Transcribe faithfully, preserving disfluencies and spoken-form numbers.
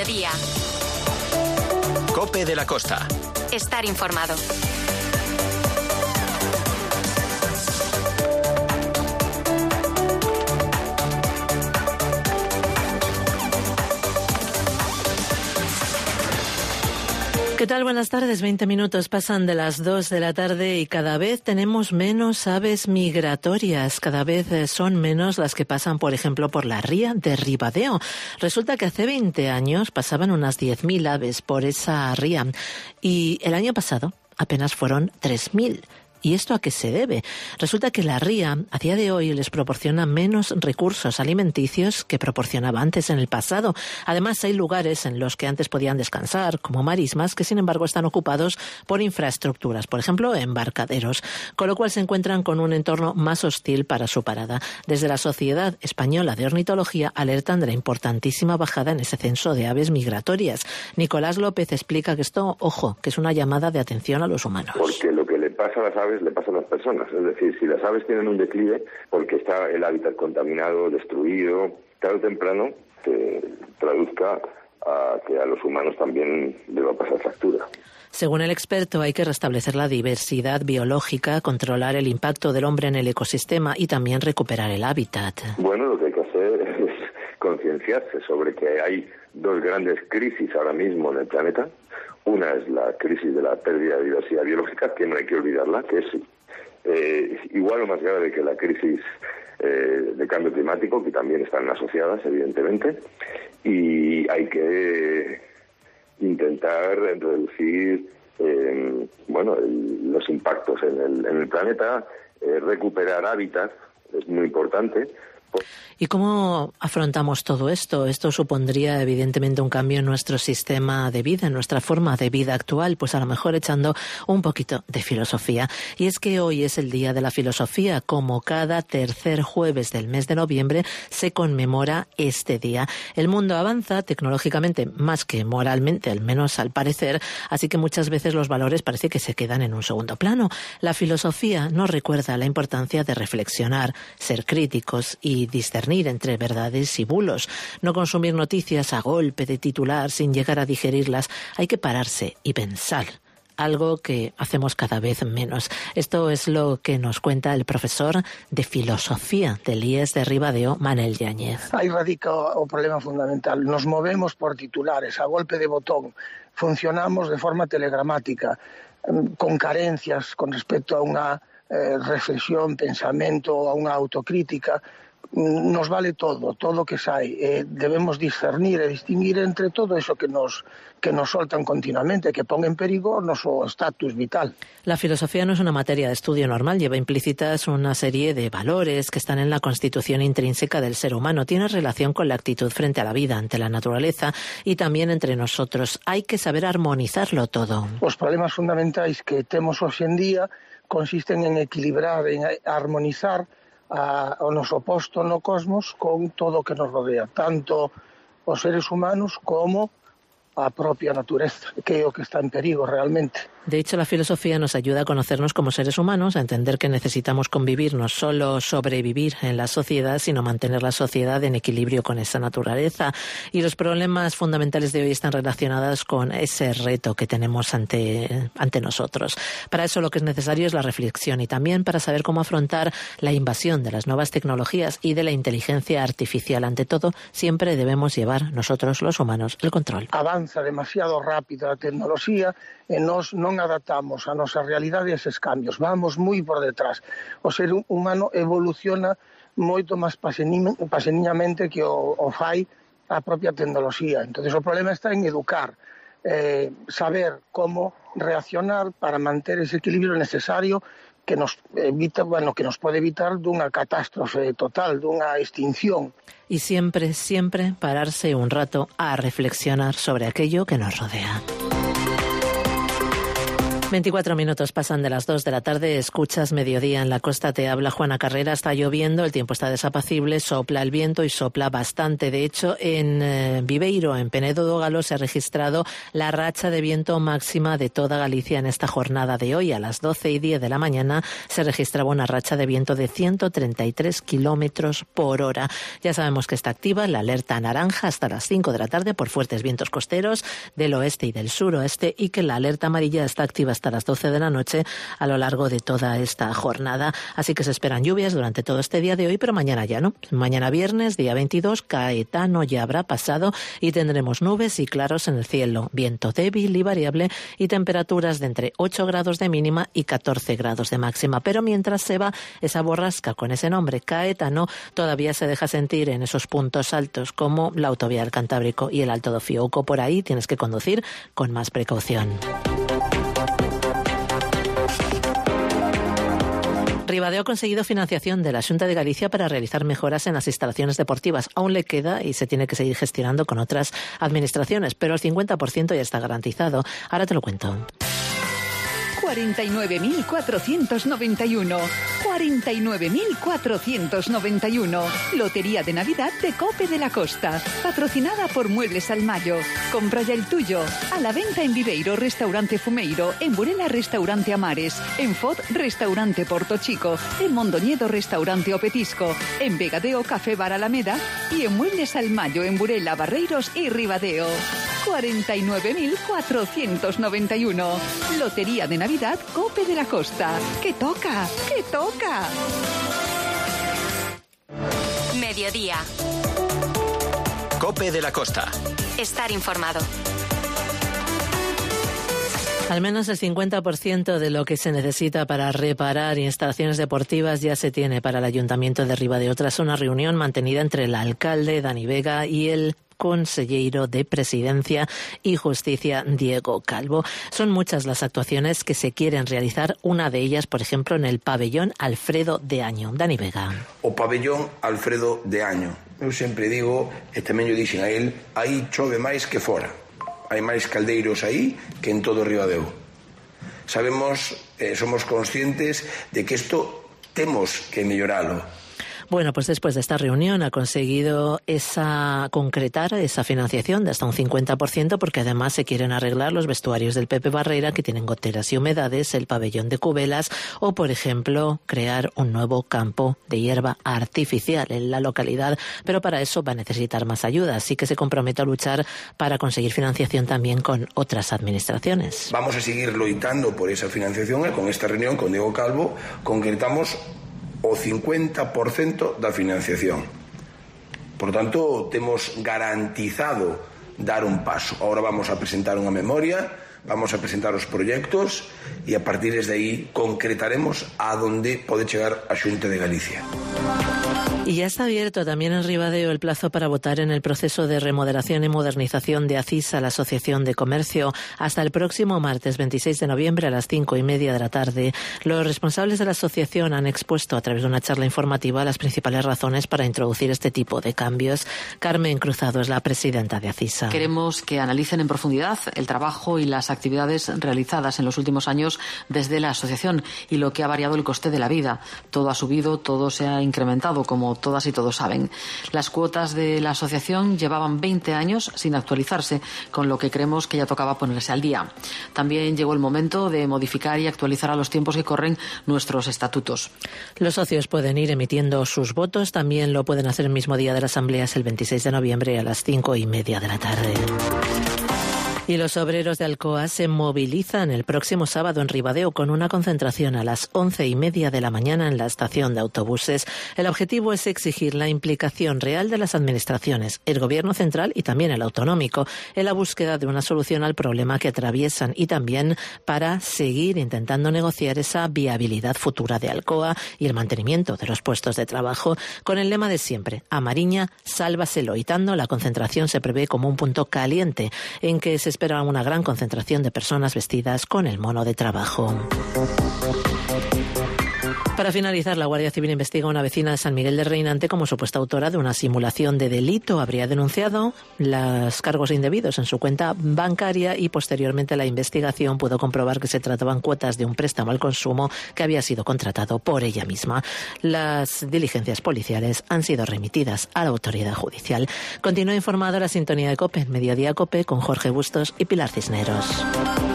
Mediodía. COPE de la Costa. Estar informado. ¿Qué tal? Buenas tardes. veinte minutos pasan de las dos de la tarde y cada vez tenemos menos aves migratorias. Cada vez son menos las que pasan, por ejemplo, por la ría de Ribadeo. Resulta que hace veinte años pasaban unas diez mil aves por esa ría y el año pasado apenas fueron tres mil. ¿Y esto a qué se debe? Resulta que la ría a día de hoy les proporciona menos recursos alimenticios que proporcionaba antes en el pasado. Además, hay lugares en los que antes podían descansar, como marismas, que sin embargo están ocupados por infraestructuras, por ejemplo, embarcaderos, con lo cual se encuentran con un entorno más hostil para su parada. Desde la Sociedad Española de Ornitología alertan de la importantísima bajada en ese censo de aves migratorias. Nicolás López explica que esto, ojo, que es una llamada de atención a los humanos. Porque lo que le pasa a las aves le pasa a las personas. Es decir, si las aves tienen un declive porque está el hábitat contaminado, destruido, tarde o temprano se traduzca a que a los humanos también le va a pasar factura. Según el experto, hay que restablecer la diversidad biológica, controlar el impacto del hombre en el ecosistema y también recuperar el hábitat. Bueno, lo que hay que hacer es concienciarse sobre que hay dos grandes crisis ahora mismo en el planeta. Una es la crisis de la pérdida de diversidad biológica, que no hay que olvidarla, que es eh, igual o más grave que la crisis eh, de cambio climático, que también están asociadas, evidentemente, y hay que intentar reducir eh, bueno, el, los impactos en el, en el planeta, eh, recuperar hábitats, es muy importante. ¿Y cómo afrontamos todo esto? Esto supondría evidentemente un cambio en nuestro sistema de vida, en nuestra forma de vida actual, pues a lo mejor echando un poquito de filosofía. Y es que hoy es el Día de la Filosofía. Como cada tercer jueves del mes de noviembre se conmemora este día. El mundo avanza tecnológicamente más que moralmente, al menos al parecer, así que muchas veces los valores parece que se quedan en un segundo plano. La filosofía nos recuerda la importancia de reflexionar, ser críticos y discernir entre verdades y bulos, no consumir noticias a golpe de titular sin llegar a digerirlas. Hay que pararse y pensar, algo que hacemos cada vez menos. Esto es lo que nos cuenta el profesor de filosofía del I E S de Ribadeo, Manel Yáñez. Ahí radica o problema fundamental. Nos movemos por titulares, a golpe de botón. Funcionamos de forma telegramática, con carencias con respecto a una eh, reflexión, pensamiento, a una autocrítica. Nos vale todo, todo que sai. Eh, debemos discernir e distinguir entre todo eso que nos que nos soltan continuamente, que pon en perigo noso estatus vital. La filosofía no es una materia de estudio normal, lleva implícitas una serie de valores que están en la constitución intrínseca del ser humano. Tiene relación con la actitud frente a la vida, ante la naturaleza y también entre nosotros. Hay que saber armonizarlo todo. Os problemas fundamentais que temos hoxe en día consisten en equilibrar, en armonizar a, o nos oposto no cosmos con todo o que nos rodea, tanto os seres humanos como a propia natureza, que é o que está en perigo realmente. De hecho, la filosofía nos ayuda a conocernos como seres humanos, a entender que necesitamos convivir, no solo sobrevivir en la sociedad, sino mantener la sociedad en equilibrio con esa naturaleza. Y los problemas fundamentales de hoy están relacionados con ese reto que tenemos ante, ante nosotros. Para eso lo que es necesario es la reflexión y también para saber cómo afrontar la invasión de las nuevas tecnologías y de la inteligencia artificial. Ante todo, siempre debemos llevar nosotros, los humanos, el control. Avanza demasiado rápido a tecnoloxía e nós non adaptamos a nosa realidade a eses cambios. Vamos moi por detrás. O ser humano evoluciona moito máis paseniñamente que o, o fai a propia tecnoloxía. Entón, o problema está en educar, eh, saber como reaccionar para manter ese equilibrio necesario que nos evita, bueno, que nos pode evitar dunha catástrofe total, dunha extinción. Y siempre, siempre pararse un rato a reflexionar sobre aquello que nos rodea. veinticuatro minutos pasan de las dos de la tarde, escuchas Mediodía en la Costa, te habla Juana Carrera. Está lloviendo, el tiempo está desapacible, sopla el viento y sopla bastante. De hecho, en eh, Viveiro, en Penedo do Galo, se ha registrado la racha de viento máxima de toda Galicia en esta jornada de hoy. A las doce y diez de la mañana se registraba una racha de viento de ciento treinta y tres kilómetros por hora. Ya sabemos que está activa la alerta naranja hasta las cinco de la tarde por fuertes vientos costeros del oeste y del suroeste, y que la alerta amarilla está activa hasta las doce de la noche a lo largo de toda esta jornada. Así que se esperan lluvias durante todo este día de hoy, pero mañana ya no. Mañana viernes, día veintidós, Caetano ya habrá pasado y tendremos nubes y claros en el cielo, viento débil y variable y temperaturas de entre ocho grados de mínima y catorce grados de máxima. Pero mientras se va esa borrasca con ese nombre, Caetano, todavía se deja sentir en esos puntos altos como la autovía del Cantábrico y el Alto do Fiouco. Por ahí tienes que conducir con más precaución. Ribadeo ha conseguido financiación de la Xunta de Galicia para realizar mejoras en las instalaciones deportivas. Aún le queda y se tiene que seguir gestionando con otras administraciones, pero el cincuenta por ciento ya está garantizado. Ahora te lo cuento. cuarenta y nueve mil cuatrocientos noventa y uno. cuarenta y nueve mil cuatrocientos noventa y uno. Lotería de Navidad de Cope de la Costa. Patrocinada por Muebles Almayo. Compra ya el tuyo. A la venta en Viveiro, Restaurante Fumeiro. En Burela, Restaurante Amares. En Fod, Restaurante Porto Chico. En Mondoñedo, Restaurante Opetisco. En Vegadeo, Café Bar Alameda. Y en Muebles Almayo, en Burela, Barreiros y Ribadeo. cuarenta y nueve mil cuatrocientos noventa y uno. Lotería de Navidad Cope de la Costa. ¡Que toca! ¡Que toca! Mediodía. Cope de la Costa. Estar informado. Al menos el cincuenta por ciento de lo que se necesita para reparar instalaciones deportivas ya se tiene para el Ayuntamiento de Ribadeo, tras una reunión mantenida entre el alcalde Dani Vega y el consellero de Presidencia y Justicia, Diego Calvo. Son muchas las actuaciones que se quieren realizar, una de ellas, por ejemplo, en el pabellón Alfredo de Año. Dani Vega. O pabellón Alfredo de Año. Eu sempre digo, e tamén yo dixen a él, aí chove máis que fora. Hai máis caldeiros aí que en todo Ribadeo. Sabemos, eh, somos conscientes de que isto temos que melloralo. Bueno, pues después de esta reunión ha conseguido esa concretar esa financiación de hasta un cincuenta por ciento, porque además se quieren arreglar los vestuarios del Pepe Barrera, que tienen goteras y humedades, el pabellón de Cubelas, o por ejemplo crear un nuevo campo de hierba artificial en la localidad, pero para eso va a necesitar más ayuda, así que se compromete a luchar para conseguir financiación también con otras administraciones. Vamos a seguir loitando por esa financiación e con esta reunión con Diego Calvo concretamos o cincuenta por ciento da financiación. Por tanto, temos garantizado dar un paso. Ahora vamos a presentar unha memoria, vamos a presentar os proxectos e a partir de aí concretaremos a donde pode chegar a Xunta de Galicia. Y ya está abierto también en Ribadeo el plazo para votar en el proceso de remodelación y modernización de ACISA, la Asociación de Comercio, hasta el próximo martes veintiséis de noviembre a las cinco y media de la tarde. Los responsables de la asociación han expuesto a través de una charla informativa las principales razones para introducir este tipo de cambios. Carmen Cruzado es la presidenta de ACISA. Queremos que analicen en profundidad el trabajo y las actividades realizadas en los últimos años desde la asociación y lo que ha variado el coste de la vida. Todo ha subido, todo se ha incrementado, como todas y todos saben. Las cuotas de la asociación llevaban veinte años sin actualizarse, con lo que creemos que ya tocaba ponerse al día. También llegó el momento de modificar y actualizar a los tiempos que corren nuestros estatutos. Los socios pueden ir emitiendo sus votos, también lo pueden hacer el mismo día de la asamblea, el veintiséis de noviembre a las cinco y media de la tarde. Y los obreros de Alcoa se movilizan el próximo sábado en Ribadeo con una concentración a las once y media de la mañana en la estación de autobuses. El objetivo es exigir la implicación real de las administraciones, el gobierno central y también el autonómico, en la búsqueda de una solución al problema que atraviesan y también para seguir intentando negociar esa viabilidad futura de Alcoa y el mantenimiento de los puestos de trabajo. Con el lema de siempre, a Mariña, sálvase loitando, la concentración se prevé como un punto caliente en que se espera una gran concentración de personas vestidas con el mono de trabajo. Para finalizar, la Guardia Civil investiga a una vecina de San Miguel de Reinante como supuesta autora de una simulación de delito. Habría denunciado los cargos indebidos en su cuenta bancaria y posteriormente la investigación pudo comprobar que se trataban cuotas de un préstamo al consumo que había sido contratado por ella misma. Las diligencias policiales han sido remitidas a la autoridad judicial. Continúa informado la sintonía de COPE, Mediodía COPE, con Jorge Bustos y Pilar Cisneros.